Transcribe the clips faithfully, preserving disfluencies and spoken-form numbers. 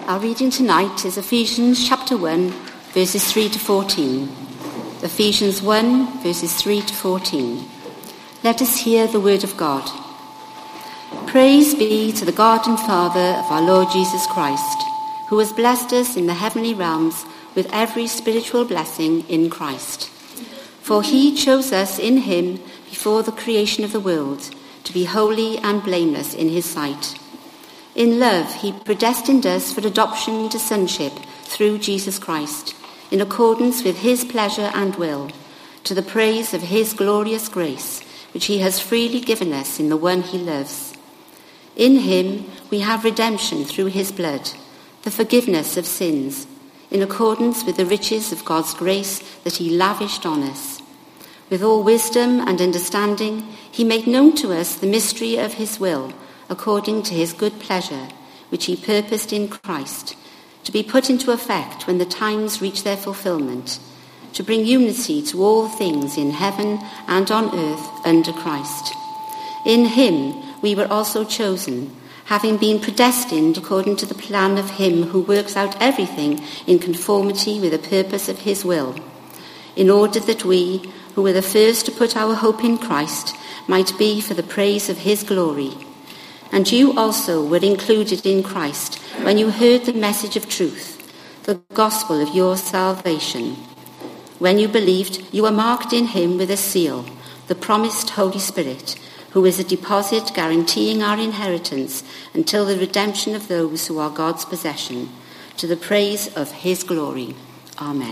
Our reading tonight is Ephesians chapter one, verses three to fourteen. Ephesians one, verses three to fourteen. Let us hear the word of God. Praise be to the God and Father of our Lord Jesus Christ, who has blessed us in the heavenly realms with every spiritual blessing in Christ. For he chose us in him before the creation of the world to be holy and blameless in his sight. In love, he predestined us for adoption into sonship through Jesus Christ, in accordance with his pleasure and will, to the praise of his glorious grace, which he has freely given us in the one he loves. In him we have redemption through his blood, the forgiveness of sins, in accordance with the riches of God's grace that he lavished on us. With all wisdom and understanding, he made known to us the mystery of his will, according to his good pleasure, which he purposed in Christ, to be put into effect when the times reach their fulfillment, to bring unity to all things in heaven and on earth under Christ. In him we were also chosen, having been predestined according to the plan of him who works out everything in conformity with the purpose of his will, in order that we, who were the first to put our hope in Christ, might be for the praise of his glory. And you also were included in Christ when you heard the message of truth, the gospel of your salvation. When you believed, you were marked in him with a seal, the promised Holy Spirit, who is a deposit guaranteeing our inheritance until the redemption of those who are God's possession, to the praise of his glory. Amen.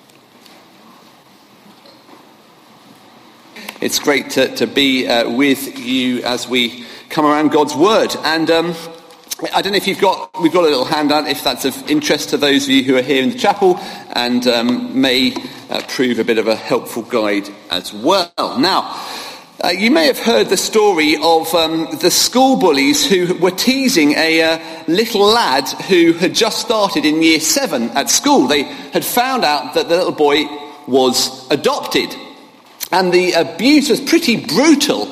It's great to, to be uh, with you as we come around God's word. And um, I don't know if you've got, we've got a little handout if that's of interest to those of you who are here in the chapel, and um, may uh, prove a bit of a helpful guide as well. Now, uh, you may have heard the story of um, the school bullies who were teasing a uh, little lad who had just started in year seven at school. They had found out that the little boy was adopted, and the abuse was pretty brutal.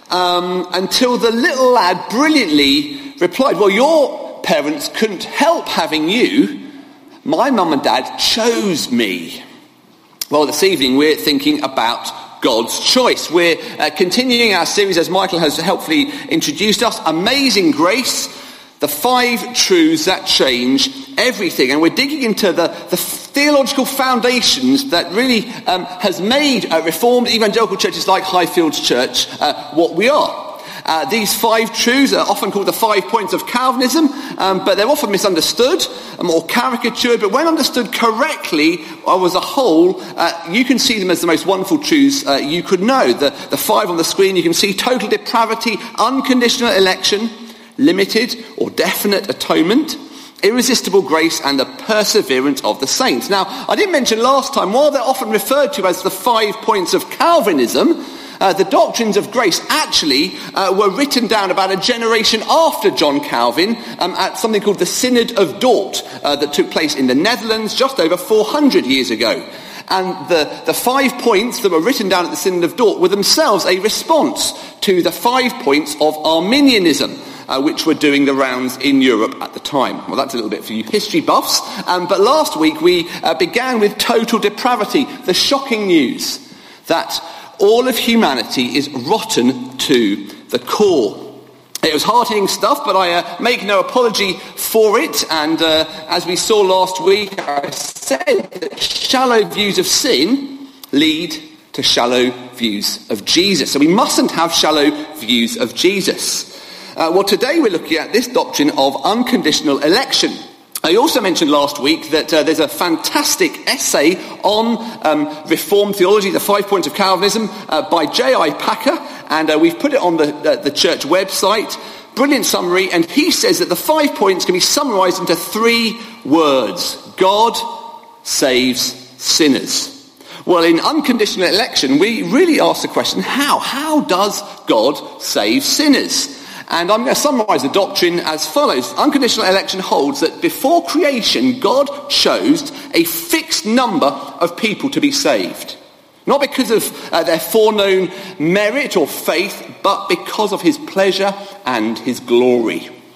Um, until the little lad brilliantly replied, well, your parents couldn't help having you. My mum and dad chose me. Well, this evening we're thinking about God's choice. We're uh, continuing our series, as Michael has helpfully introduced us, Amazing Grace, the five truths that change everything. And we're digging into the, the theological foundations that really um, has made uh, Reformed evangelical churches like Highfields Church uh, what we are. Uh, these five truths are often called the five points of Calvinism, um, but they're often misunderstood um, or caricatured. But when understood correctly or as a whole, uh, you can see them as the most wonderful truths uh, you could know. The, the five on the screen, you can see total depravity, unconditional election, limited or definite atonement, irresistible grace, and the perseverance of the saints. Now, I didn't mention last time, while they're often referred to as the five points of Calvinism, uh, the doctrines of grace actually uh, were written down about a generation after John Calvin um, at something called the Synod of Dort uh, that took place in the Netherlands just over four hundred years ago. And the, the five points that were written down at the Synod of Dort were themselves a response to the five points of Arminianism, Uh, which were doing the rounds in Europe at the time. Well, that's a little bit for you history buffs. Um, but last week we uh, began with total depravity, the shocking news that all of humanity is rotten to the core. It was hard-hitting stuff, but I uh, make no apology for it. And uh, as we saw last week, I said that shallow views of sin lead to shallow views of Jesus. So we mustn't have shallow views of Jesus. Uh, well, today we're looking at this doctrine of unconditional election. I also mentioned last week that uh, there's a fantastic essay on um, Reformed theology, the five points of Calvinism, uh, by J I Packer, and uh, we've put it on the, uh, the church website. Brilliant summary, and he says that the five points can be summarised into three words. God saves sinners. Well, in unconditional election, we really ask the question, how? How does God save sinners? And I'm going to summarise the doctrine as follows. Unconditional election holds that before creation, God chose a fixed number of people to be saved. Not because of uh, their foreknown merit or faith, but because of his pleasure and his glory.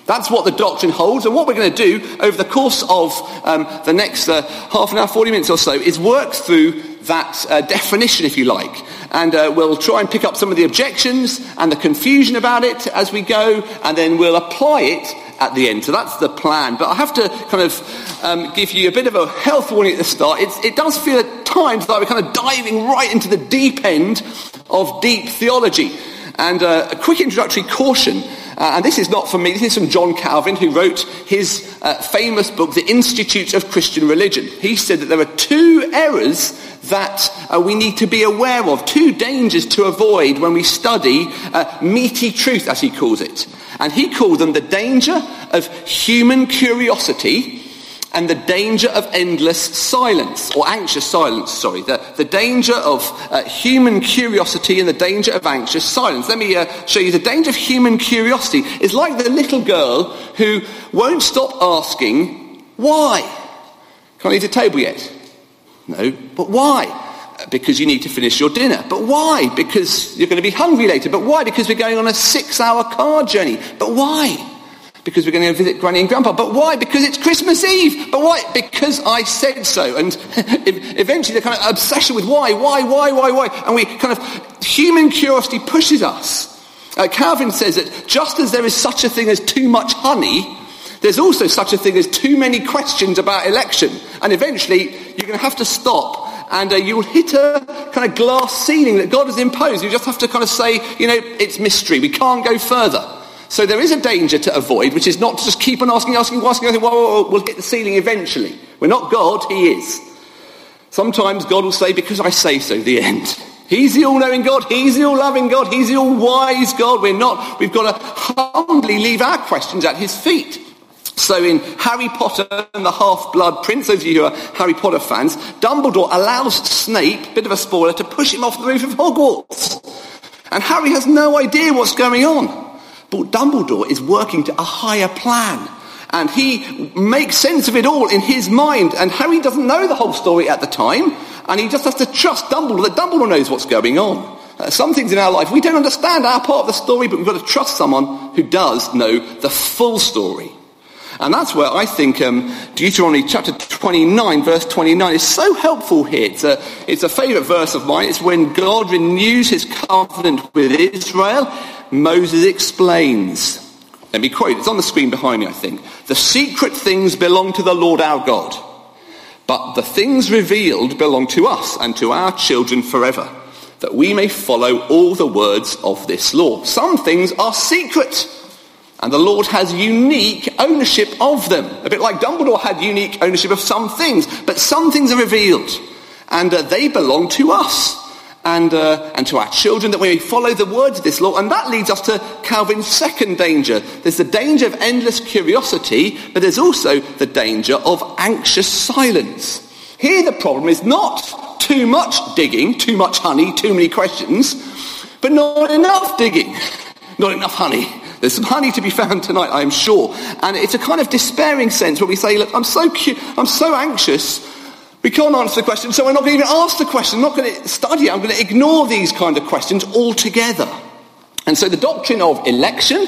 That's what the doctrine holds, and what we're going to do over the course of um, the next uh, half an hour, forty minutes or so, is work through that uh, definition, if you like. And uh, we'll try and pick up some of the objections and the confusion about it as we go, and then we'll apply it at the end. So that's the plan. But I have to kind of um, give you a bit of a health warning at the start. It's, it does feel at times like we're kind of diving right into the deep end of deep theology. And uh, a quick introductory caution. Uh, and this is not from me, this is from John Calvin, who wrote his uh, famous book, The Institute of Christian Religion. He said that there are two errors that uh, we need to be aware of, two dangers to avoid when we study uh, meaty truth, as he calls it. And he called them the danger of human curiosity and the danger of endless silence, or anxious silence, sorry. The, the danger of uh, human curiosity and the danger of anxious silence. Let me uh, show you. The danger of human curiosity is like the little girl who won't stop asking, why? Can't eat a table yet? No, but why? Because you need to finish your dinner. But why? Because you're going to be hungry later. But why? Because we're going on a six-hour car journey. But why? Because we're going to visit Granny and Grandpa. But why? Because it's Christmas Eve. But why? Because I said so. And eventually the kind of obsession with why, why, why, why, why. And we kind of, human curiosity pushes us. Uh, Calvin says that just as there is such a thing as too much honey, there's also such a thing as too many questions about election. And eventually you're going to have to stop and uh, you'll hit a kind of glass ceiling that God has imposed. You just have to kind of say, you know, it's mystery. We can't go further. So there is a danger to avoid, which is not to just keep on asking, asking, asking, asking, whoa, whoa, whoa, we'll hit the ceiling eventually. We're not God, he is. Sometimes God will say, because I say so, the end. He's the all-knowing God, he's the all-loving God, he's the all-wise God. We're not, we've got to humbly leave our questions at his feet. So in Harry Potter and the Half-Blood Prince, those of you who are Harry Potter fans, Dumbledore allows Snape, bit of a spoiler, to push him off the roof of Hogwarts. And Harry has no idea what's going on. But Dumbledore is working to a higher plan. And he makes sense of it all in his mind. And Harry doesn't know the whole story at the time. And he just has to trust Dumbledore, that Dumbledore knows what's going on. Uh, some things in our life, we don't understand our part of the story, but we've got to trust someone who does know the full story. And that's where I think um, Deuteronomy chapter twenty-nine, verse twenty-nine is so helpful here. It's a, it's a favourite verse of mine. It's when God renews his covenant with Israel. Moses explains, let me quote, it's on the screen behind me, I think. The secret things belong to the Lord our God, but the things revealed belong to us and to our children forever, that we may follow all the words of this law. Some things are secret, and the Lord has unique ownership of them. A bit like Dumbledore had unique ownership of some things, but some things are revealed, and uh, they belong to us. And, uh, and to our children, that we may follow the words of this law. And that leads us to Calvin's second danger. There's the danger of endless curiosity, but there's also the danger of anxious silence. Here the problem is not too much digging, too much honey, too many questions, but not enough digging, not enough honey. There's some honey to be found tonight, I am sure. And it's a kind of despairing sense where we say, look, I'm so cu- I'm so anxious, we can't answer the question, so we're not going to even ask the question. I'm not going to study it. I'm going to ignore these kind of questions altogether. And so the doctrine of election,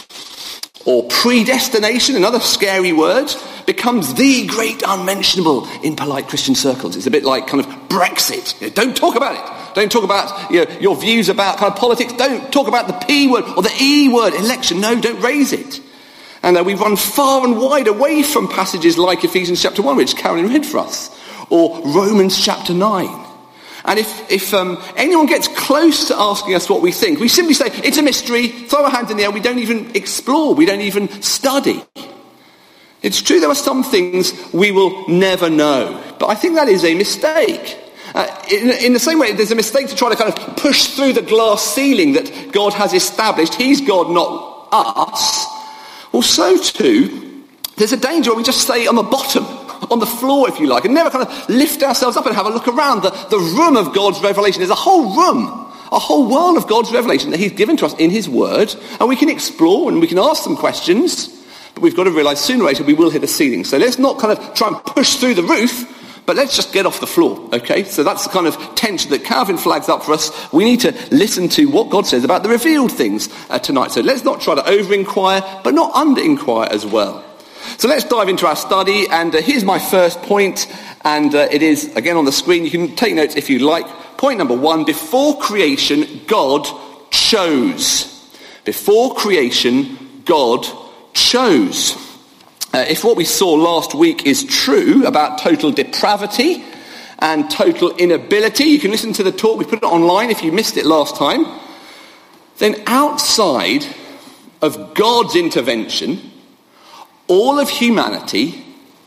or predestination, another scary word, becomes the great unmentionable in polite Christian circles. It's a bit like kind of Brexit. You know, don't talk about it. Don't talk about you know, your views about kind of politics. Don't talk about the P word or the E word, election. No, don't raise it. And uh, we run far and wide away from passages like Ephesians chapter one, which Karen read for us. Or Romans chapter nine. And if, if um, anyone gets close to asking us what we think, we simply say, it's a mystery, throw our hands in the air, we don't even explore, we don't even study. It's true there are some things we will never know, but I think that is a mistake. Uh, in, in the same way, there's a mistake to try to kind of push through the glass ceiling that God has established. He's God, not us. Well, so too, there's a danger when we just stay on the bottom, on the floor, if you like, and never kind of lift ourselves up and have a look around the, the room of God's revelation. There's a whole room, a whole world of God's revelation that he's given to us in his word, and we can explore and we can ask some questions, but we've got to realise sooner or later we will hit a ceiling. So let's not kind of try and push through the roof, but let's just get off the floor, okay? So that's the kind of tension that Calvin flags up for us. We need to listen to what God says about the revealed things uh, tonight. So let's not try to over-inquire, but not under-inquire as well. So let's dive into our study, and uh, here's my first point, and uh, it is, again, on the screen. You can take notes if you like. Point number one, before creation, God chose. Before creation, God chose. Uh, if what we saw last week is true about total depravity and total inability, you can listen to the talk, we put it online if you missed it last time, then outside of God's intervention, all of humanity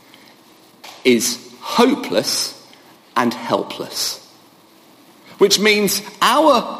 is hopeless and helpless. Which means our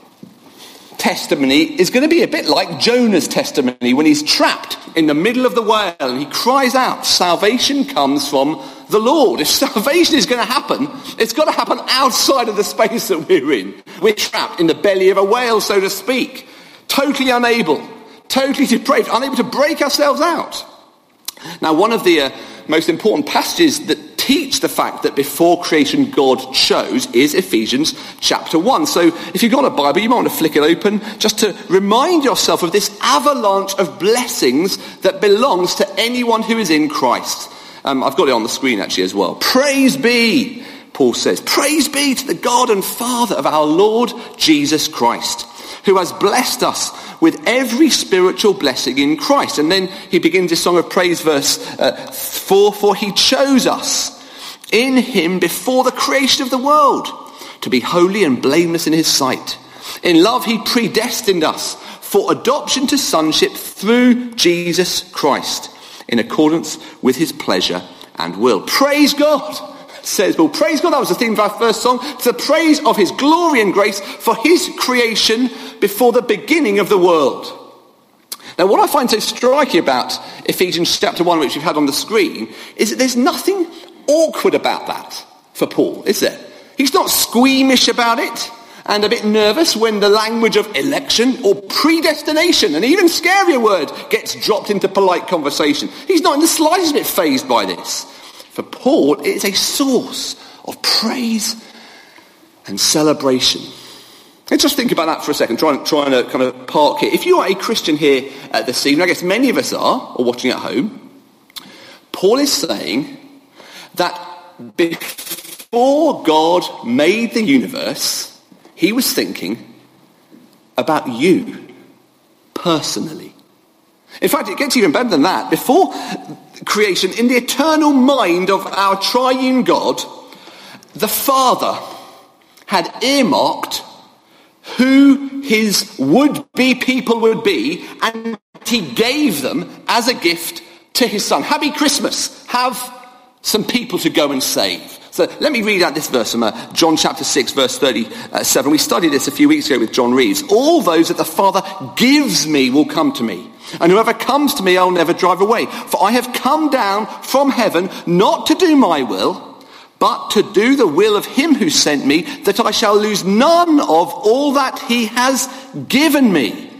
testimony is going to be a bit like Jonah's testimony when he's trapped in the middle of the whale and he cries out, salvation comes from the Lord. If salvation is going to happen, it's got to happen outside of the space that we're in. We're trapped in the belly of a whale, so to speak, totally unable, totally depraved, unable to break ourselves out. Now, one of the uh, most important passages that teach the fact that before creation God chose is Ephesians chapter one. So if you've got a Bible, you might want to flick it open just to remind yourself of this avalanche of blessings that belongs to anyone who is in Christ. Um, I've got it on the screen actually as well. Praise be, Paul says, praise be to the God and Father of our Lord Jesus Christ, who has blessed us with every spiritual blessing in Christ. And then he begins his song of praise, verse uh, four, for he chose us in him before the creation of the world to be holy and blameless in his sight. In love he predestined us for adoption to sonship through Jesus Christ in accordance with his pleasure and will. Praise God, says Paul. Praise God, that was the theme of our first song. To the praise of his glory and grace for his creation before the beginning of the world. Now, what I find so striking about Ephesians chapter one, which we've had on the screen, is that there's nothing awkward about that for Paul, is there? He's not squeamish about it and a bit nervous when the language of election or predestination, an even scarier word, gets dropped into polite conversation. He's not in the slightest bit fazed by this. For Paul, it's a source of praise and celebration. Let's just think about that for a second, trying, trying to kind of park it. If you are a Christian here at this evening, I guess many of us are, or watching at home, Paul is saying that before God made the universe, he was thinking about you personally. In fact, it gets even better than that. Before creation, in the eternal mind of our triune God, the Father had earmarked who his would-be people would be, and he gave them as a gift to his son. Happy Christmas. Have some people to go and save. So let me read out this verse from uh, John chapter six, verse thirty-seven. We studied this a few weeks ago with John Reeves. All those that the Father gives me will come to me, and whoever comes to me I'll never drive away. For I have come down from heaven not to do my will, but to do the will of him who sent me, that I shall lose none of all that he has given me,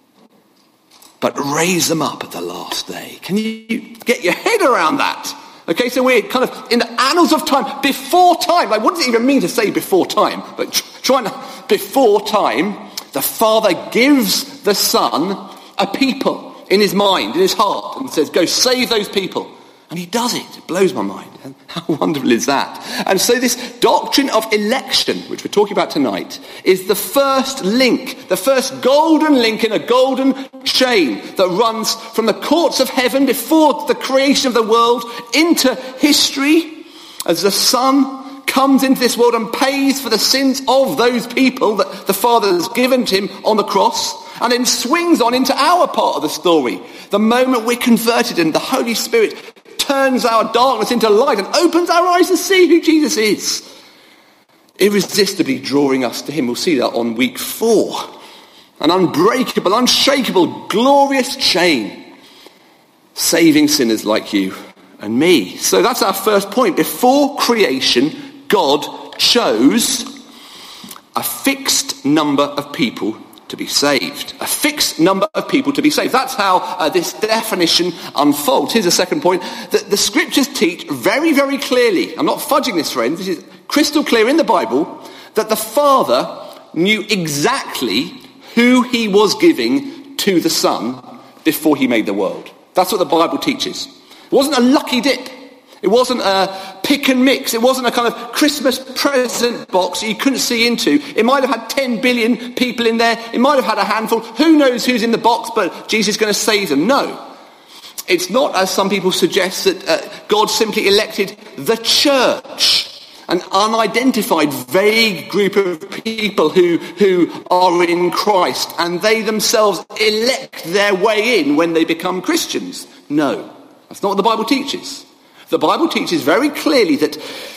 but raise them up at the last day. Can you get your head around that? Okay, so we're kind of in the annals of time, before time. Like, what does it even mean to say before time? But trying to, before time, the Father gives the Son a people in his mind, in his heart, and says, go save those people. And he does it. It blows my mind. And how wonderful is that? And so this doctrine of election, which we're talking about tonight, is the first link, the first golden link in a golden chain that runs from the courts of heaven before the creation of the world into history as the Son comes into this world and pays for the sins of those people that the Father has given to him on the cross, and then swings on into our part of the story. The moment we're converted and the Holy Spirit turns our darkness into light and opens our eyes to see who Jesus is, irresistibly drawing us to him. We'll see that on week four. An unbreakable, unshakable, glorious chain, saving sinners like you and me. So that's our first point. Before creation, God chose a fixed number of people to be saved. A fixed number of people to be saved. That's how uh, this definition unfolds. Here's a second point. The, the scriptures teach very, very clearly, I'm not fudging this, friends, this is crystal clear in the Bible, that the Father knew exactly who he was giving to the Son before he made the world. That's what the Bible teaches. It wasn't a lucky dip. It wasn't a pick and mix. It wasn't a kind of Christmas present box that you couldn't see into. It might have had ten billion people in there. It might have had a handful. Who knows who's in the box, but Jesus is going to save them. No. It's not, as some people suggest, that uh, God simply elected the church, an unidentified, vague group of people who, who are in Christ, and they themselves elect their way in when they become Christians. No, that's not what the Bible teaches. The Bible teaches very clearly that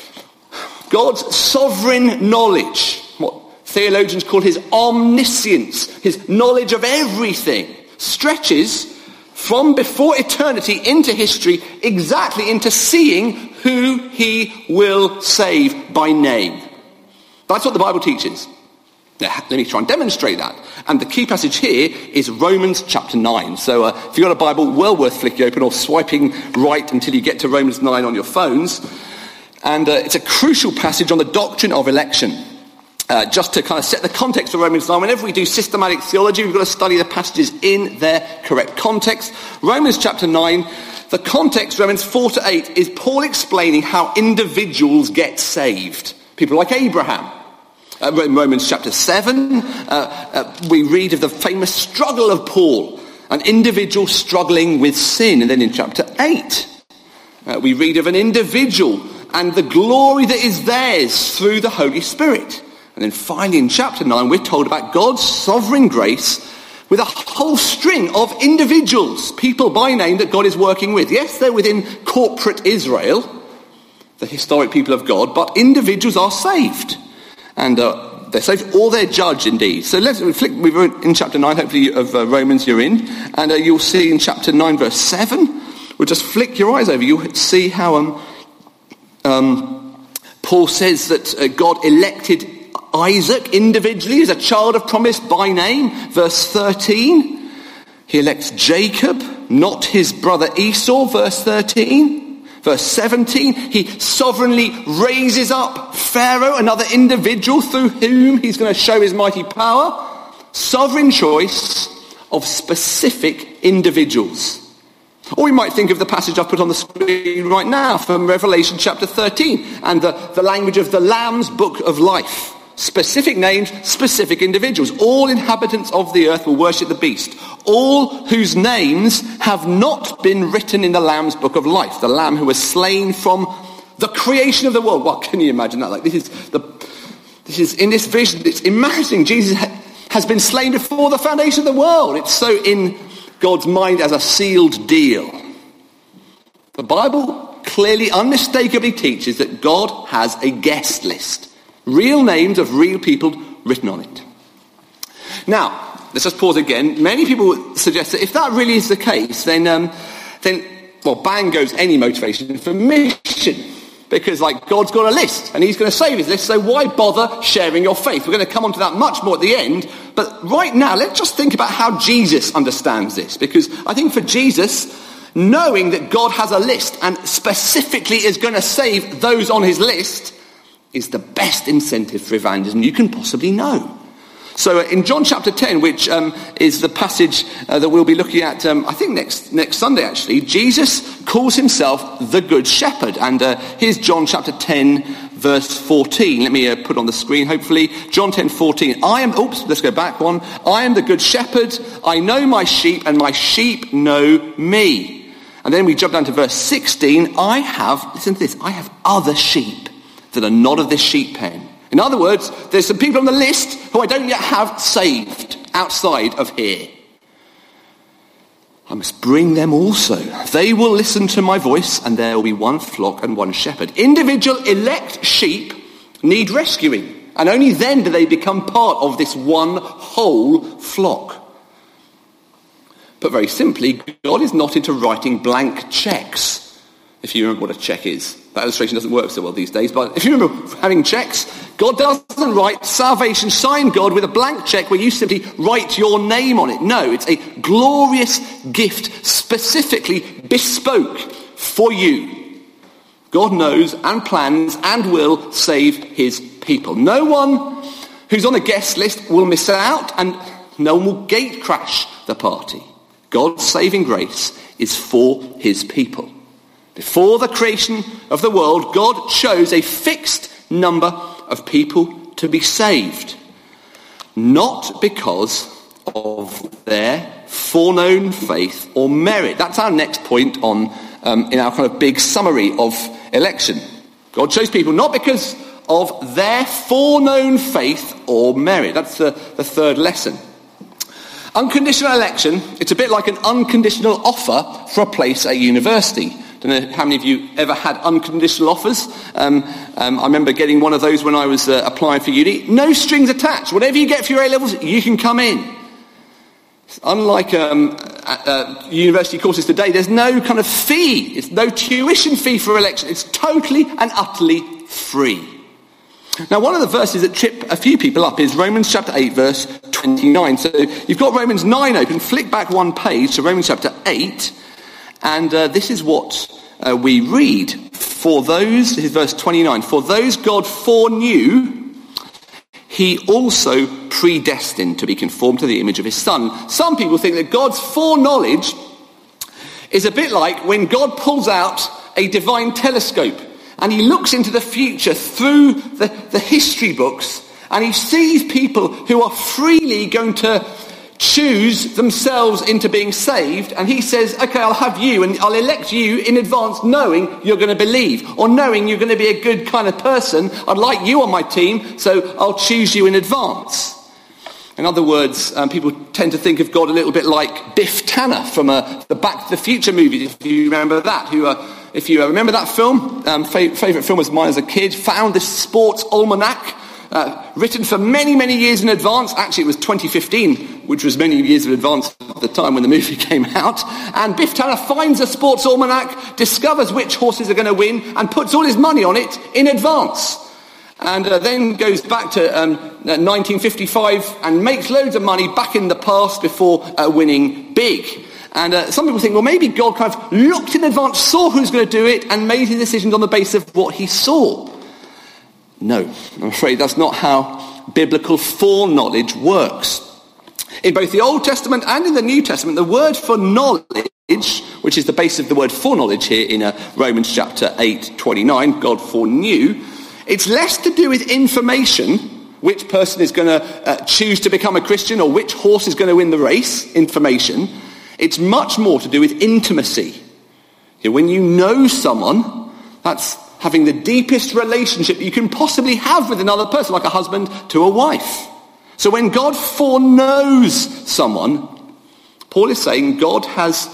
God's sovereign knowledge, what theologians call his omniscience, his knowledge of everything, stretches from before eternity into history, exactly into seeing who he will save by name. That's what the Bible teaches. Now, let me try and demonstrate that. And the key passage here is Romans chapter nine. So uh, if you've got a Bible, well worth flicking open or swiping right until you get to Romans nine on your phones. And uh, it's a crucial passage on the doctrine of election. Uh, just to kind of set the context of Romans nine, whenever we do systematic theology, we've got to study the passages in their correct context. Romans chapter nine, the context, Romans four to eight, is Paul explaining how individuals get saved. People like Abraham. Uh, in Romans chapter seven, uh, uh, we read of the famous struggle of Paul, an individual struggling with sin. And then in chapter eight, uh, we read of an individual and the glory that is theirs through the Holy Spirit. And then finally in chapter nine, we're told about God's sovereign grace with a whole string of individuals, people by name that God is working with. Yes, they're within corporate Israel, the historic people of God, but individuals are saved. And uh, they're saved, or they're judged indeed. So let's flick, we were in chapter nine, hopefully, of uh, Romans you're in. And uh, you'll see in chapter nine, verse seven, we'll just flick your eyes over. You'll see how um, um, Paul says that uh, God elected Isaac individually as a child of promise by name. Verse thirteen, he elects Jacob, not his brother Esau. Verse thirteen. Verse seventeen, he sovereignly raises up Pharaoh, another individual through whom he's going to show his mighty power. Sovereign choice of specific individuals. Or we might think of the passage I've put on the screen right now from Revelation chapter thirteen and the, the language of the Lamb's book of life. Specific names, specific individuals. All inhabitants of the earth will worship the beast. All whose names have not been written in the Lamb's book of life. The Lamb who was slain from the creation of the world. Well, can you imagine that? Like this is the, this is in this vision. It's imagining Jesus ha- has been slain before the foundation of the world. It's so in God's mind as a sealed deal. The Bible clearly, unmistakably teaches that God has a guest list. Real names of real people written on it. Now, let's just pause again. Many people suggest that if that really is the case, then, um, then, well, bang goes any motivation for mission. Because, like, God's got a list, and he's going to save his list, so why bother sharing your faith? We're going to come on to that much more at the end. But right now, let's just think about how Jesus understands this. Because I think for Jesus, knowing that God has a list and specifically is going to save those on his list is the best incentive for evangelism you can possibly know. So uh, in John chapter ten, which um, is the passage uh, that we'll be looking at, um, I think next next Sunday actually, Jesus calls himself the Good Shepherd. And uh, here's John chapter ten, verse fourteen. Let me uh, put on the screen, hopefully. John ten, fourteen. I am, oops, let's go back one. I am the Good Shepherd. I know my sheep, and my sheep know me. And then we jump down to verse sixteen. I have, listen to this, I have other sheep that are not of this sheep pen. In other words, there's some people on the list who I don't yet have saved outside of here. I must bring them also. They will listen to my voice, and there will be one flock and one shepherd. Individual elect sheep need rescuing, and only then do they become part of this one whole flock. But very simply, God is not into writing blank checks, if you remember what a check is. That illustration doesn't work so well these days, but if you remember having checks, God doesn't write salvation, sign God with a blank check where you simply write your name on it. No, it's a glorious gift, specifically bespoke for you. God knows and plans and will save his people. No one who's on a guest list will miss out, and no one will gate crash the party. God's saving grace is for his people. Before the creation of the world, God chose a fixed number of people to be saved. Not because of their foreknown faith or merit. That's our next point on um, in our kind of big summary of election. God chose people not because of their foreknown faith or merit. That's the, the third lesson. Unconditional election, it's a bit like an unconditional offer for a place at university. I don't know how many of you ever had unconditional offers. Um, um, I remember getting one of those when I was uh, applying for uni. No strings attached. Whatever you get for your A-levels, you can come in. Unlike um, uh, university courses today, there's no kind of fee. It's no tuition fee for election. It's totally and utterly free. Now, one of the verses that trip a few people up is Romans chapter eight, verse twenty-nine. So you've got Romans nine open. Flick back one page to Romans chapter eight. And uh, this is what uh, we read. For those, this is verse twenty-nine, for those God foreknew, he also predestined to be conformed to the image of his Son. Some people think that God's foreknowledge is a bit like when God pulls out a divine telescope and he looks into the future through the, the history books, and he sees people who are freely going to choose themselves into being saved, and he says, okay, I'll have you and I'll elect you in advance, knowing you're going to believe, or knowing you're going to be a good kind of person. I'd like you on my team, so I'll choose you in advance. In other words, um, people tend to think of God a little bit like Biff Tanner from uh, the Back to the Future movies, if you remember that. Who, uh, if you uh, remember that film, um, fav- favourite film was mine as a kid, found this sports almanac, Uh, written for many, many years in advance. Actually, it was twenty fifteen, which was many years in advance at the time when the movie came out. And Biff Tanner finds a sports almanac, discovers which horses are going to win, and puts all his money on it in advance. And uh, then goes back to um, nineteen fifty-five and makes loads of money back in the past before uh, winning big. And uh, some people think, well, maybe God kind of looked in advance, saw who's going to do it, and made his decisions on the basis of what he saw. No, I'm afraid that's not how biblical foreknowledge works. In both the Old Testament and in the New Testament, the word for knowledge, which is the base of the word foreknowledge here in uh, Romans chapter eight, twenty-nine, God foreknew, it's less to do with information, which person is going to uh, choose to become a Christian or which horse is going to win the race, information. It's much more to do with intimacy. When you know someone, that's having the deepest relationship you can possibly have with another person, like a husband to a wife. So when God foreknows someone, Paul is saying God has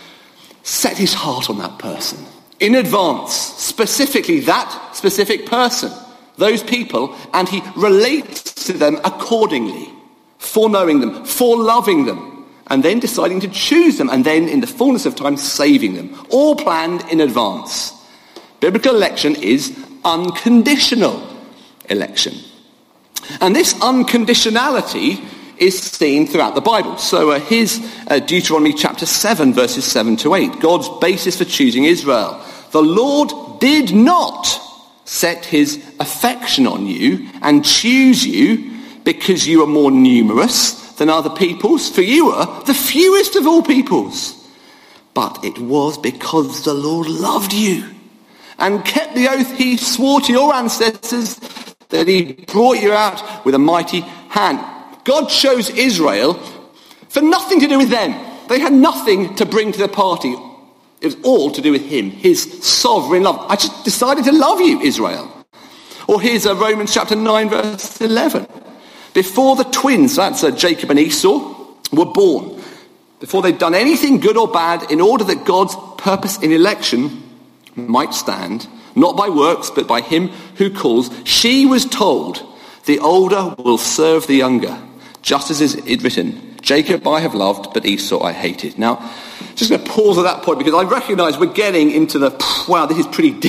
set his heart on that person in advance, specifically that specific person, those people, and he relates to them accordingly, foreknowing them, foreloving them, and then deciding to choose them, and then in the fullness of time saving them, all planned in advance. Biblical election is unconditional election. And this unconditionality is seen throughout the Bible. So uh, here's uh, Deuteronomy chapter seven, verses seven to eight. God's basis for choosing Israel. The Lord did not set his affection on you and choose you because you are more numerous than other peoples, for you are the fewest of all peoples. But it was because the Lord loved you and kept the oath he swore to your ancestors that he brought you out with a mighty hand. God chose Israel for nothing to do with them. They had nothing to bring to the party. It was all to do with him, his sovereign love. I just decided to love you, Israel. Or here's uh, Romans chapter nine, verse eleven. Before the twins, that's uh, Jacob and Esau, were born, before they'd done anything good or bad, in order that God's purpose in election might stand, not by works, but by him who calls, she was told, the older will serve the younger, just as is it written, Jacob I have loved, but Esau I hated. Now, just going to pause at that point, because I recognise we're getting into the, wow, this is pretty deep,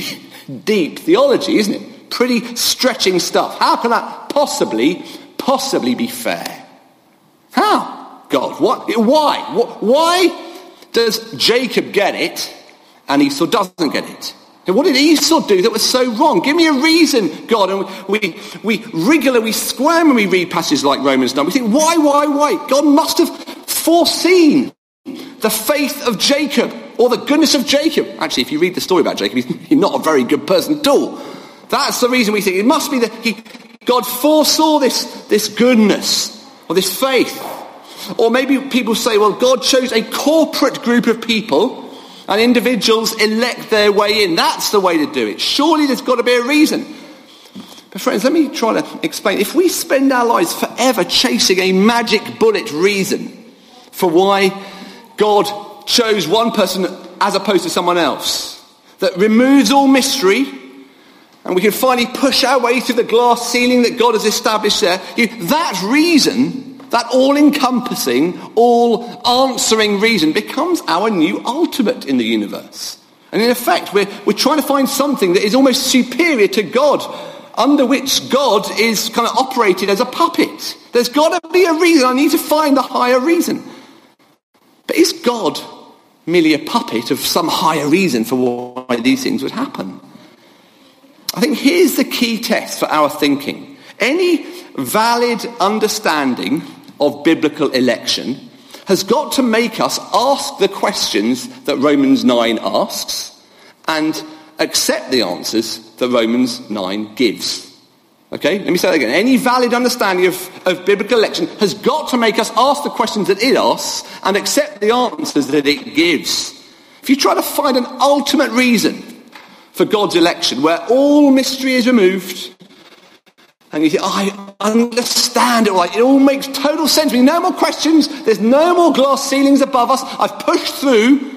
deep theology, isn't it? Pretty stretching stuff. How can that possibly, possibly be fair? How? God, what? Why? What, why does Jacob get it and Esau doesn't get it? And what did Esau do that was so wrong? Give me a reason, God. And we, we regularly, we squirm when we read passages like Romans nine. We think, why, why, why? God must have foreseen the faith of Jacob or the goodness of Jacob. Actually, if you read the story about Jacob, he's not a very good person at all. That's the reason we think it must be that he, God foresaw this, this goodness or this faith. Or maybe people say, well, God chose a corporate group of people and individuals elect their way in. That's the way to do it. Surely there's got to be a reason. But friends, let me try to explain. If we spend our lives forever chasing a magic bullet reason for why God chose one person as opposed to someone else, that removes all mystery, and we can finally push our way through the glass ceiling that God has established there, you, that reason, that all-encompassing, all-answering reason becomes our new ultimate in the universe. And in effect, we're, we're trying to find something that is almost superior to God, under which God is kind of operated as a puppet. There's got to be a reason. I need to find the higher reason. But is God merely a puppet of some higher reason for why these things would happen? I think here's the key test for our thinking. Any valid understanding of biblical election has got to make us ask the questions that Romans nine asks and accept the answers that Romans nine gives. Okay, let me say that again. Any valid understanding of, of biblical election has got to make us ask the questions that it asks and accept the answers that it gives. If you try to find an ultimate reason for God's election where all mystery is removed, and you think, oh, I understand it, right? It all makes total sense to me. No more questions. There's no more glass ceilings above us. I've pushed through.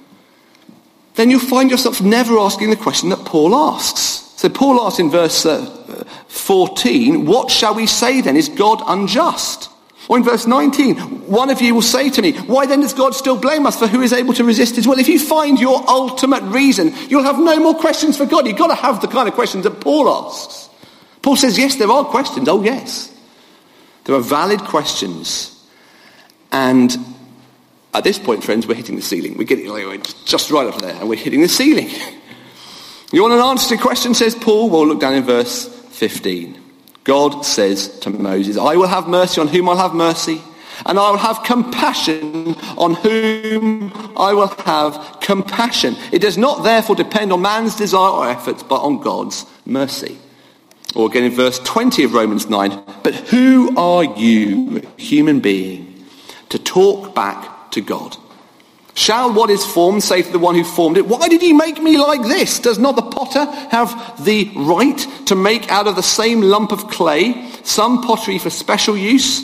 Then you'll find yourself never asking the question that Paul asks. So Paul asks in verse uh, fourteen, what shall we say then? Is God unjust? Or in verse nineteen, one of you will say to me, why then does God still blame us, for who is able to resist his will? If you find your ultimate reason, you'll have no more questions for God. You've got to have the kind of questions that Paul asks. Paul says, yes, there are questions. Oh, yes. There are valid questions. And at this point, friends, we're hitting the ceiling. We're getting like, just right up there, and we're hitting the ceiling. You want an answer to a question, says Paul? Well, look down in verse fifteen. God says to Moses, I will have mercy on whom I'll have mercy, and I will have compassion on whom I will have compassion. It does not therefore depend on man's desire or efforts, but on God's mercy. Or again in verse twenty of Romans nine, but who are you, human being, to talk back to God? Shall what is formed say to the one who formed it, why did you make me like this? Does not the potter have the right to make out of the same lump of clay some pottery for special use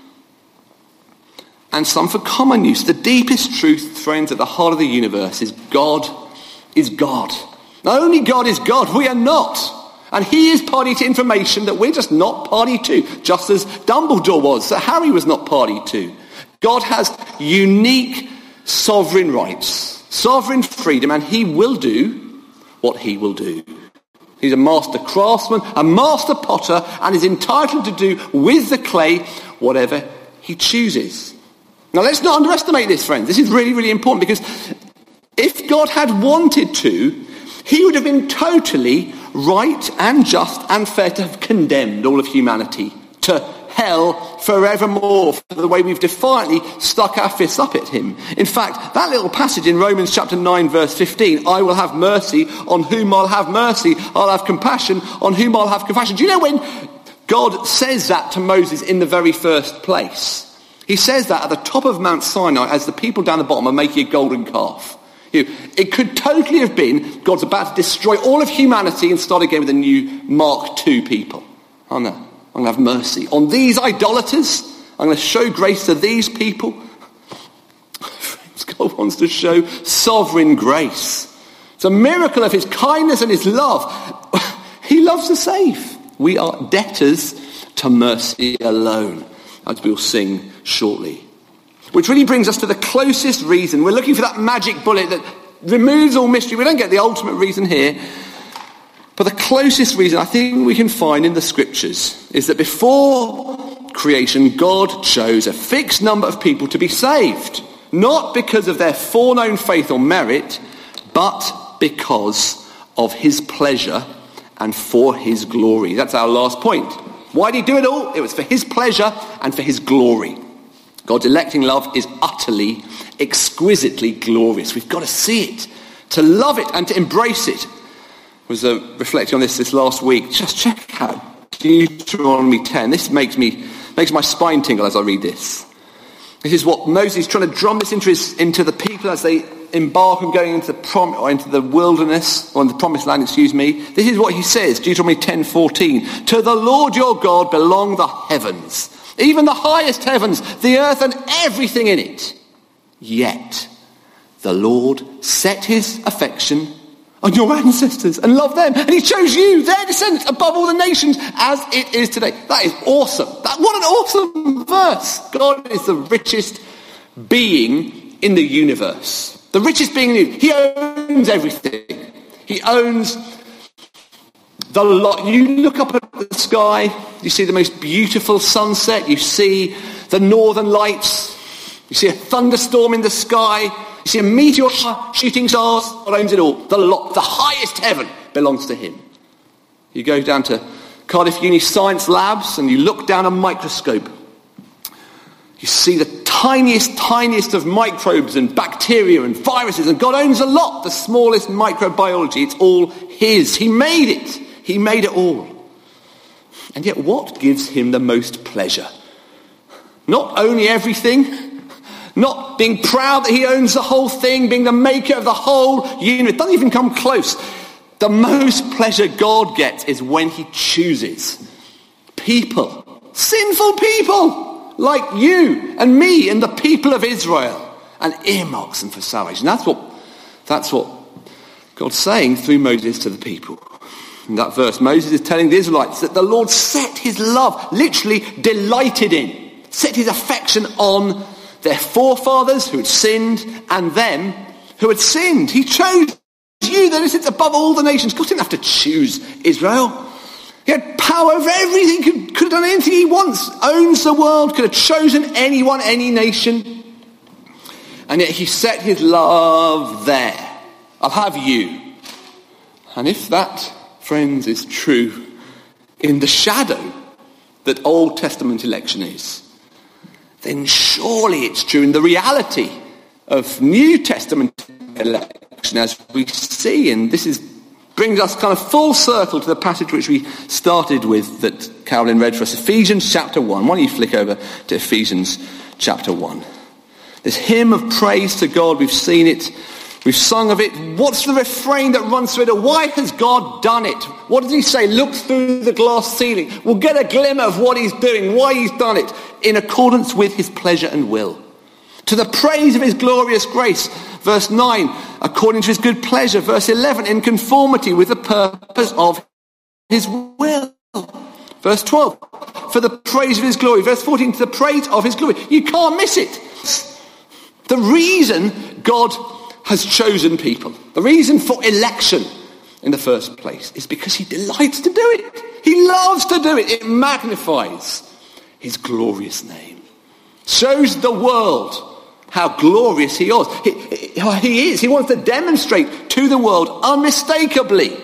and some for common use? The deepest truth, friends, at the heart of the universe is God is God. Not only God is God, we are not. And he is party to information that we're just not party to, just as Dumbledore was, that Harry was not party to. God has unique sovereign rights, sovereign freedom, and he will do what he will do. He's a master craftsman, a master potter, and is entitled to do with the clay whatever he chooses. Now let's not underestimate this, friends. This is really, really important, because if God had wanted to, he would have been totally right and just and fair to have condemned all of humanity to hell forevermore for the way we've defiantly stuck our fists up at him. In fact, that little passage in Romans chapter nine verse fifteen, I will have mercy on whom I'll have mercy, I'll have compassion on whom I'll have compassion. Do you know when God says that to Moses in the very first place? He says that at the top of Mount Sinai as the people down the bottom are making a golden calf. You know, it could totally have been God's about to destroy all of humanity and start again with a new Mark two people. Oh no. I'm going to have mercy on these idolaters. I'm going to show grace to these people. Friends, God wants to show sovereign grace. It's a miracle of his kindness and his love. He loves to save. We are debtors to mercy alone, as we'll sing shortly. Which really brings us to the closest reason. We're looking for that magic bullet that removes all mystery. We don't get the ultimate reason here. But the closest reason I think we can find in the scriptures is that before creation, God chose a fixed number of people to be saved. Not because of their foreknown faith or merit, but because of his pleasure and for his glory. That's our last point. Why did he do it all? It was for his pleasure and for his glory. God's electing love is utterly, exquisitely glorious. We've got to see it, to love it and to embrace it. I was uh, reflecting on this this last week. Just check out Deuteronomy ten. This makes me makes my spine tingle as I read this. This is what Moses is trying to drum this into, his, into the people as they embark on going into the prom, or into the wilderness, or in the promised land, excuse me. This is what he says, Deuteronomy ten fourteen. To the Lord your God belong the heavens, even the highest heavens, the earth and everything in it. Yet the Lord set his affection on your ancestors and loved them, and he chose you, their descendants, above all the nations as it is today. That is awesome. That, what an awesome verse. God is the richest being in the universe. The richest being in the universe. He owns everything. He owns the lot. You look up at the sky, you see the most beautiful sunset, you see the northern lights, you see a thunderstorm in the sky, you see a meteor shooting stars. God owns it all. The lot, the highest heaven belongs to him. You go down to Cardiff Uni Science Labs and you look down a microscope. You see the tiniest, tiniest of microbes and bacteria and viruses, and God owns a lot. The smallest microbiology, it's all his. He made it. He made it all. And yet what gives him the most pleasure? Not only everything, not being proud that he owns the whole thing, being the maker of the whole universe. It doesn't even come close. The most pleasure God gets is when he chooses people, sinful people like you and me and the people of Israel, and earmarks them for salvation. That's what, that's what God's saying through Moses to the people. In that verse, Moses is telling the Israelites that the Lord set his love, literally delighted in, set his affection on their forefathers who had sinned and them who had sinned. He chose you that sits above all the nations. God didn't have to choose Israel. He had power over everything, could, could have done anything he wants, owns the world, could have chosen anyone, any nation. And yet he set his love there. I'll have you. And if that, friends, is true in the shadow that Old Testament election is, then surely it's true in the reality of New Testament election, as we see. And this is brings us kind of full circle to the passage which we started with that Carolyn read for us, Ephesians chapter one. Why don't you flick over to Ephesians chapter one. This hymn of praise to God, we've seen it, we've sung of it. What's the refrain that runs through it? Why has God done it? What does he say? Look through the glass ceiling. We'll get a glimmer of what he's doing, why he's done it, in accordance with his pleasure and will. To the praise of his glorious grace, verse nine, according to his good pleasure, verse eleven, in conformity with the purpose of his will. Verse twelve, for the praise of his glory. Verse fourteen, to the praise of his glory. You can't miss it. The reason God has chosen people, the reason for election in the first place, is because he delights to do it. He loves to do it. It magnifies his glorious name. Shows the world how glorious he is. He, he is. He wants to demonstrate to the world unmistakably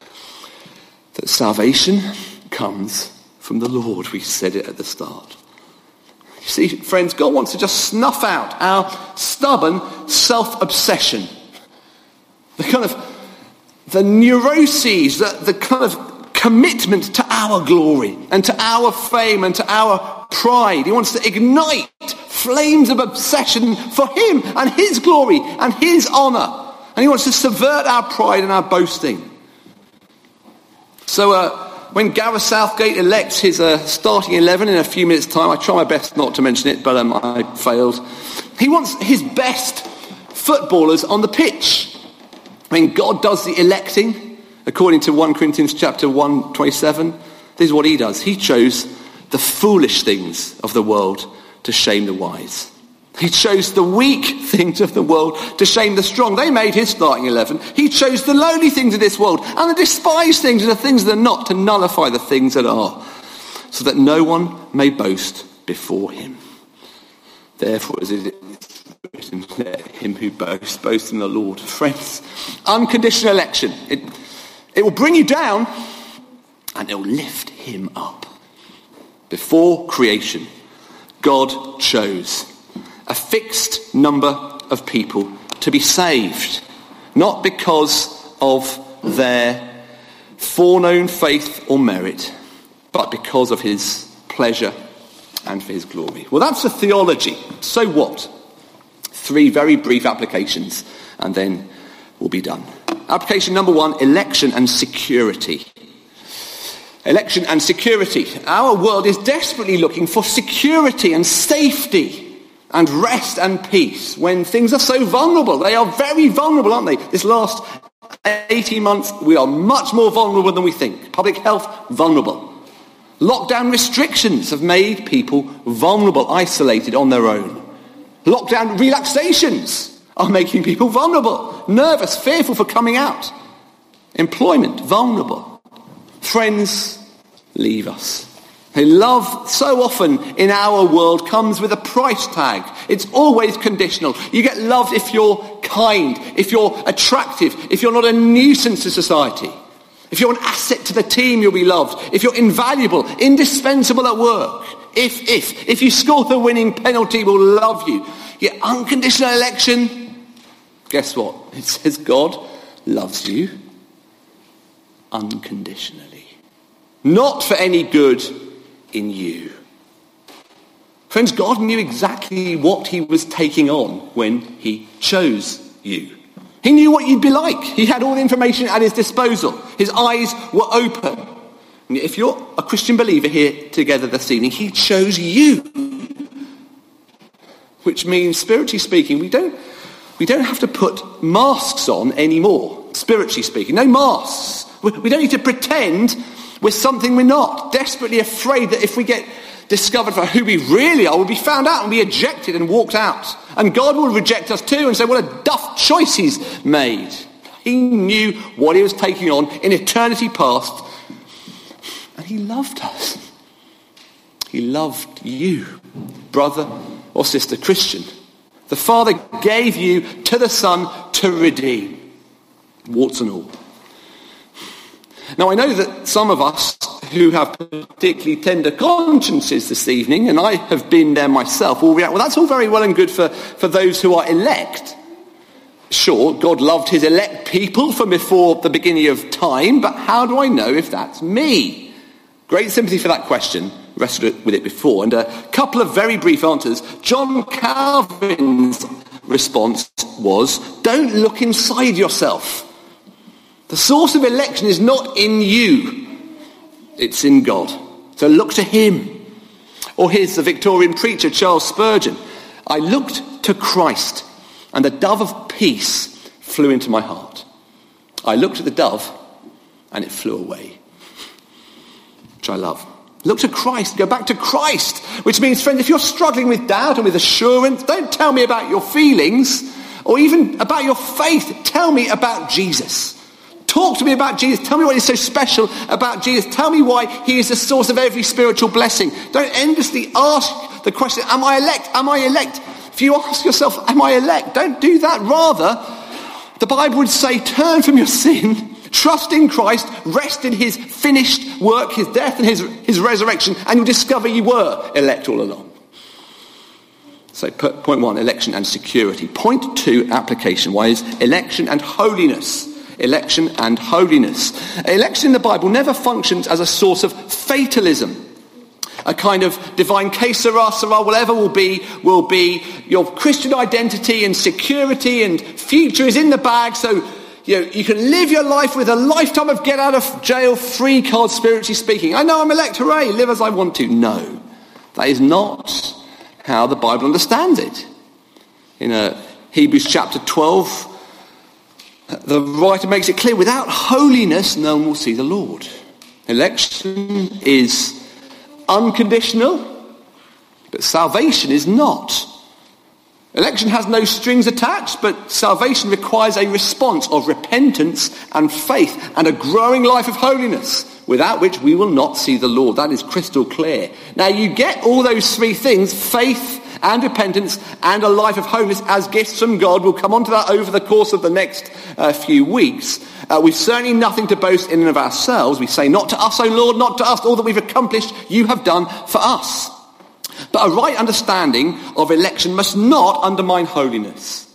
that salvation comes from the Lord. We said it at the start. You see, friends, God wants to just snuff out our stubborn self-obsession. The kind of, the neuroses, the, the kind of commitment to our glory and to our fame and to our pride. He wants to ignite flames of obsession for him and his glory and his honour. And he wants to subvert our pride and our boasting. So uh, when Gareth Southgate elects his uh, starting eleven in a few minutes' time, I try my best not to mention it, but um, I failed. He wants his best footballers on the pitch. When God does the electing, according to First Corinthians chapter one, twenty-seven, this is what he does. He chose the foolish things of the world to shame the wise. He chose the weak things of the world to shame the strong. They made his starting eleven. He chose the lowly things of this world and the despised things and the things that are not to nullify the things that are, so that no one may boast before him. Therefore, as it is written, let him who boasts boast in the Lord. Friends, unconditional election. It, it will bring you down and it will lift him up. Before creation, God chose a fixed number of people to be saved, not because of their foreknown faith or merit, but because of his pleasure and for his glory. Well, that's the theology. So what? Three very brief applications, and then we'll be done. Application number one, election and security. Election and security. Our world is desperately looking for security and safety and rest and peace when things are so vulnerable. They are very vulnerable, aren't they? This last eighteen months, we are much more vulnerable than we think. Public health, vulnerable. Lockdown restrictions have made people vulnerable, isolated on their own. Lockdown relaxations are making people vulnerable, nervous, fearful for coming out. Employment, vulnerable. Friends leave us. Love so often in our world comes with a price tag. It's always conditional. You get loved if you're kind, if you're attractive, if you're not a nuisance to society. If you're an asset to the team, you'll be loved. If you're invaluable, indispensable at work. If, if, if you score the winning penalty, we'll love you. Your unconditional election, guess what? It says God loves you unconditionally. Not for any good in you. Friends, God knew exactly what he was taking on when he chose you. He knew what you'd be like. He had all the information at his disposal. His eyes were open. And if you're a Christian believer here together this evening, he chose you. Which means, spiritually speaking, we don't, we don't have to put masks on anymore. Spiritually speaking, no masks. We don't need to pretend we're something we're not, desperately afraid that if we get discovered for who we really are, we'll be found out and be ejected and walked out. And God will reject us too and say, what a duff choice he's made. He knew what he was taking on in eternity past, and he loved us. He loved you, brother or sister Christian. The Father gave you to the Son to redeem, warts and all. Now, I know that some of us who have particularly tender consciences this evening, and I have been there myself, will react, well, that's all very well and good for, for those who are elect. Sure, God loved his elect people from before the beginning of time, but how do I know if that's me? Great sympathy for that question. Wrestled with it before. And a couple of very brief answers. John Calvin's response was, don't look inside yourself. The source of election is not in you. It's in God. So look to him. Or here's the Victorian preacher Charles Spurgeon. I looked to Christ, and the dove of peace flew into my heart. I looked at the dove, and it flew away. Which I love. Look to Christ. Go back to Christ. Which means, friends, if you're struggling with doubt and with assurance, don't tell me about your feelings or even about your faith. Tell me about Jesus. Talk to me about Jesus. Tell me what is so special about Jesus. Tell me why he is the source of every spiritual blessing. Don't endlessly ask the question, am I elect? Am I elect? If you ask yourself, am I elect? Don't do that. Rather, the Bible would say, turn from your sin, trust in Christ, rest in his finished work, his death and his, his resurrection, and you'll discover you were elect all along. So point one, election and security. Point two, application-wise, election and holiness. Election and holiness. Election in the Bible never functions as a source of fatalism. A kind of divine que sera, sera, whatever will be, will be. Your Christian identity and security and future is in the bag, so you know, you can live your life with a lifetime of get out of jail free card, spiritually speaking. I know I'm elect, hooray, live as I want to. No, that is not how the Bible understands it. In uh, Hebrews chapter twelve, the writer makes it clear, without holiness, no one will see the Lord. Election is unconditional, but salvation is not. Election has no strings attached, but salvation requires a response of repentance and faith and a growing life of holiness, without which we will not see the Lord. That is crystal clear. Now you get all those three things, faith and repentance and a life of holiness, as gifts from God. We'll come on to that over the course of the next uh, few weeks. Uh, we've certainly nothing to boast in and of ourselves. We say, not to us, O Lord, not to us, all that we've accomplished you have done for us. But a right understanding of election must not undermine holiness,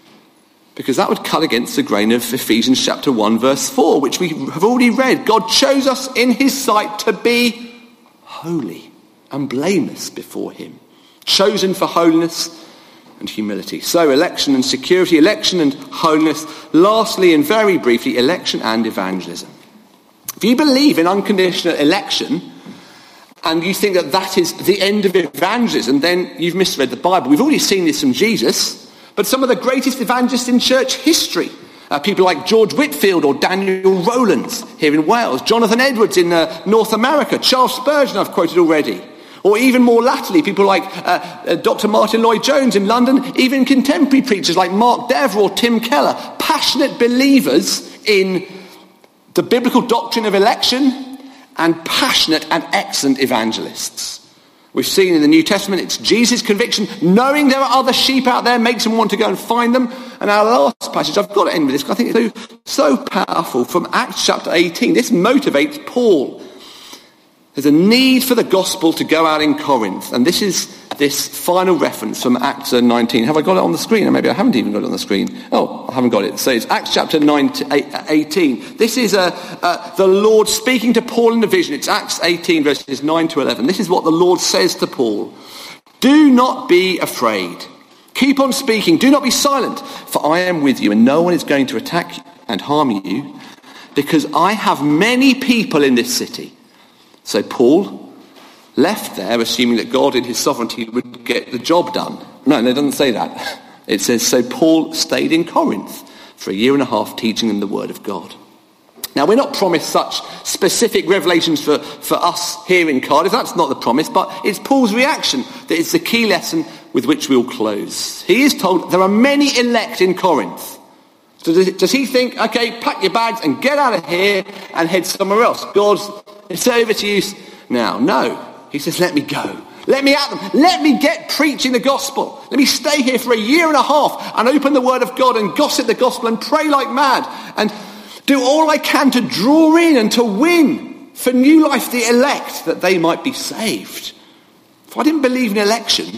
because that would cut against the grain of Ephesians chapter one verse four, which we have already read. God chose us in his sight to be holy and blameless before him, chosen for holiness and humility. So election and security, election and holiness. Lastly, and very briefly, election and evangelism. If you believe in unconditional election, and you think that that is the end of evangelism, then you've misread the Bible. We've already seen this from Jesus, but some of the greatest evangelists in church history, uh, people like George Whitfield or Daniel Rowlands here in Wales, Jonathan Edwards in uh, North America, Charles Spurgeon I've quoted already, or even more latterly, people like uh, uh, Doctor Martin Lloyd-Jones in London, even contemporary preachers like Mark Dever or Tim Keller, passionate believers in the biblical doctrine of election, and passionate and excellent evangelists. We've seen in the New Testament, it's Jesus' conviction, knowing there are other sheep out there, makes him want to go and find them. And our last passage, I've got to end with this, because I think it's so, so powerful, from Acts chapter eighteen. This motivates Paul. There's a need for the gospel to go out in Corinth. And this is this final reference from Acts nineteen. Have I got it on the screen? Or maybe I haven't even got it on the screen. Oh, I haven't got it. So it's Acts chapter eighteen. This is uh, uh, the Lord speaking to Paul in a vision. It's Acts eighteen verses nine to eleven. This is what the Lord says to Paul. Do not be afraid. Keep on speaking. Do not be silent. For I am with you, and no one is going to attack and harm you, because I have many people in this city. So Paul left there, assuming that God in his sovereignty would get the job done. No, no, it doesn't say that. It says, so Paul stayed in Corinth for a year and a half, teaching them the word of God. Now, we're not promised such specific revelations for, for us here in Cardiff. That's not the promise, but it's Paul's reaction that is the key lesson with which we'll close. He is told there are many elect in Corinth. So does, does he think, okay, pack your bags and get out of here and head somewhere else? God's, it's over to you now. No. He says, let me go. Let me at them. Let me get preaching the gospel. Let me stay here for a year and a half and open the word of God and gossip the gospel and pray like mad and do all I can to draw in and to win for new life the elect, that they might be saved. If I didn't believe in election,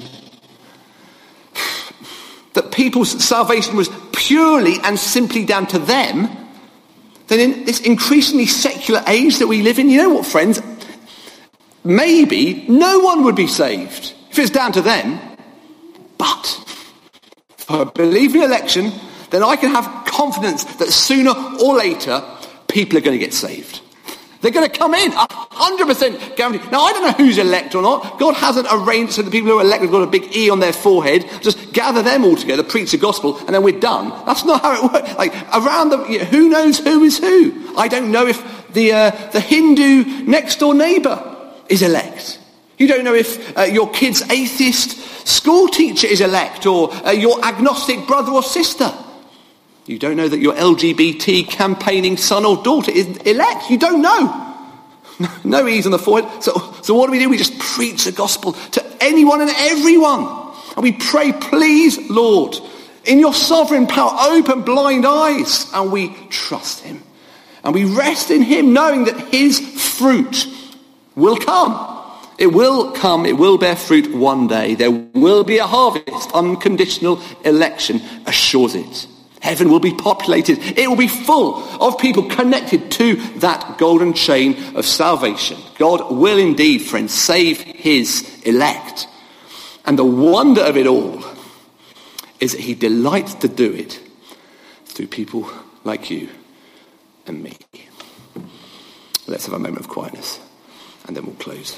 that people's salvation was purely and simply down to them, then in this increasingly secular age that we live in, you know what, friends? Maybe no one would be saved if it's down to them. But if I believe in election, then I can have confidence that sooner or later people are going to get saved. They're going to come in, one hundred percent guaranteed. Now, I don't know who's elect or not. God hasn't arranged so the people who are elect have got a big E on their forehead. Just gather them all together, preach the gospel, and then we're done. That's not how it works. Like, around the, you know, who knows who is who? I don't know if the uh, the Hindu next door neighbour is elect. You don't know if uh, your kid's atheist school teacher is elect, or uh, your agnostic brother or sister. You don't know that your L G B T campaigning son or daughter is elect. You don't know. No E's on the forehead. So, so what do we do? We just preach the gospel to anyone and everyone. And we pray, please, Lord, in your sovereign power, open blind eyes. And we trust him. And we rest in him, knowing that his fruit will come. It will come. It will bear fruit one day. There will be a harvest. Unconditional election assures it. Heaven will be populated. It will be full of people connected to that golden chain of salvation. God will indeed, friends, save his elect. And the wonder of it all is that he delights to do it through people like you and me. Let's have a moment of quietness and then we'll close.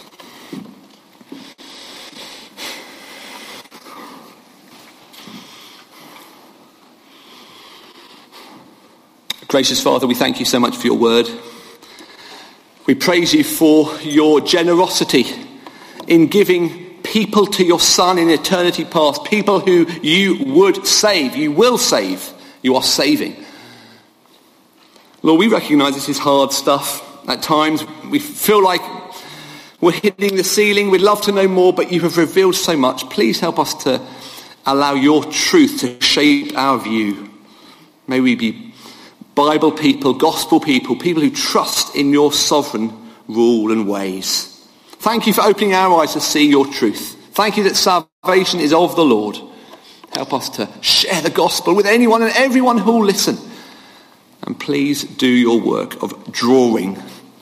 Gracious Father, we thank you so much for your word. We praise you for your generosity in giving people to your Son in eternity past, people who you would save, you will save, you are saving. Lord, we recognise this is hard stuff. At times we feel like we're hitting the ceiling, we'd love to know more, but you have revealed so much. Please help us to allow your truth to shape our view. May we be Bible people, gospel people, people who trust in your sovereign rule and ways. Thank you for opening our eyes to see your truth. Thank you that salvation is of the Lord. Help us to share the gospel with anyone and everyone who will listen. And please do your work of drawing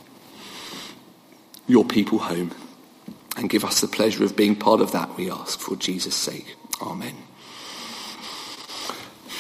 your people home. And give us the pleasure of being part of that, we ask, for Jesus' sake. Amen.